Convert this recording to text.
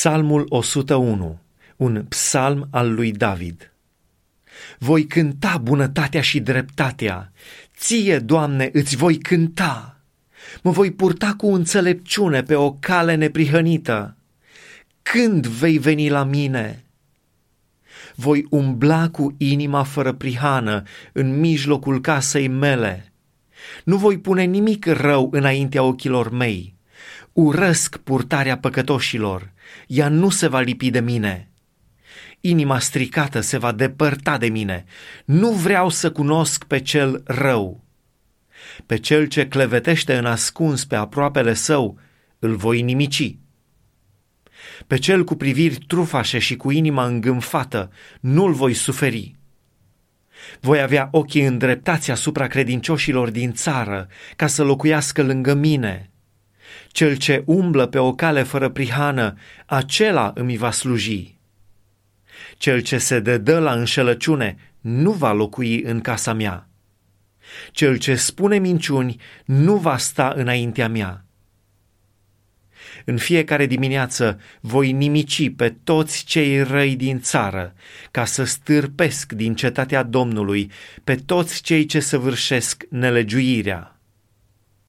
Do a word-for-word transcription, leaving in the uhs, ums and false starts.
Psalmul o sută unu, un psalm al lui David. Voi cânta bunătatea și dreptatea, ție, Doamne, îți voi cânta. Mă voi purta cu înțelepciune pe o cale neprihănită. Când vei veni la mine? Voi umbla cu inima fără prihană în mijlocul casei mele. Nu voi pune nimic rău înaintea ochilor mei. Urăsc purtarea păcătoșilor, ea nu se va lipi de mine. Inima stricată se va depărta de mine. Nu vreau să cunosc pe cel rău. Pe cel ce clevetește în ascuns pe aproapele său, îl voi nimici. Pe cel cu priviri trufașe și cu inima îngânfată, nu-l voi suferi. Voi avea ochii îndreptați asupra credincioșilor din țară, ca să locuiască lângă mine. Cel ce umblă pe o cale fără prihană, acela îmi va sluji. Cel ce se dedă la înșelăciune nu va locui în casa mea. Cel ce spune minciuni nu va sta înaintea mea. În fiecare dimineață voi nimici pe toți cei răi din țară, ca să stârpesc din cetatea Domnului pe toți cei ce săvârșesc nelegiuirea.